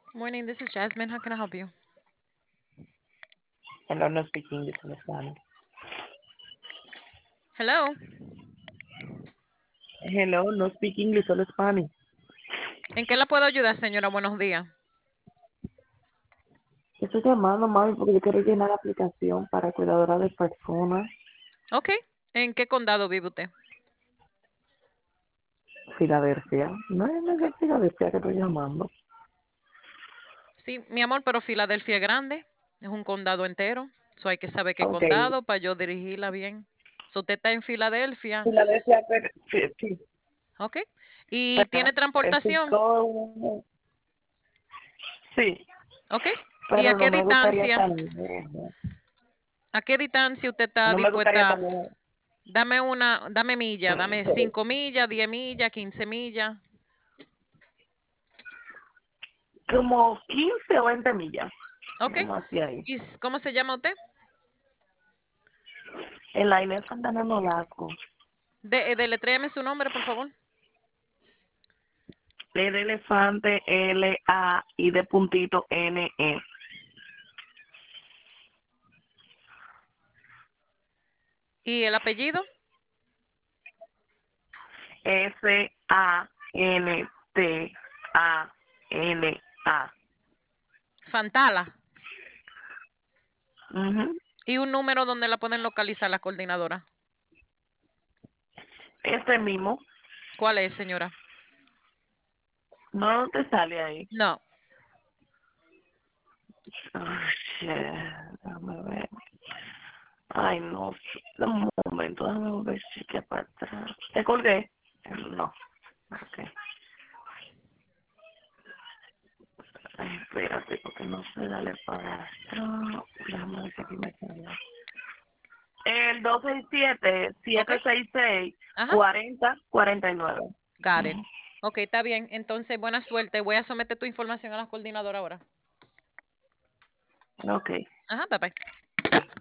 Morning, this is Jasmine. How can I help you? Hello, no speak English in Spanish. Hello. Hello, no speak English, solo Spanish. ¿En qué la puedo ayudar, señora? Buenos días. Estoy llamando, mami, porque yo quiero llenar la aplicación para cuidadora de personas. Ok. ¿En qué condado vive usted? Filadelfia. No es de Filadelfia que estoy llamando. Sí, mi amor, pero Filadelfia es grande. Es un condado entero. So hay que saber qué Ok. condado para yo dirigirla bien. So usted está en Filadelfia. Filadelfia, pero, sí, sí, Ok. ¿Y pero tiene el transportación? cinco, sí, Ok. ¿Y a pero no qué me gustaría distancia? tan lejos. ¿A qué distancia usted está No me gustaría dispuesta? tan lejos. Dame milla, dame 5 millas, 10 millas, 15 millas. Como 15 o 20 millas. Ok. Vamos hacia ahí. ¿Y cómo se llama usted? En la Inés Santana Nolasco. Deletréame su nombre, por favor. L de elefante, L, A, I de puntito, N, E. ¿Y el apellido? Santana. Fantala. Ujú. ¿Y un número donde la pueden localizar la coordinadora? Ese mismo. ¿Cuál es, señora? No te sale ahí. No. Ay, shit. Déjame ver. Ay, no. Dame un momento. Déjame ver si que para atrás. ¿Te colgué? No. Ok. Ay, espérate, porque no sé darle para atrás. Déjame ver si aquí me sale. El 267 ¿Ok? 766 Ajá. 4049. Got it. Ok, está bien. Entonces, buena suerte. Voy a someter tu información a la coordinadora ahora. Ok. Ajá, bye bye.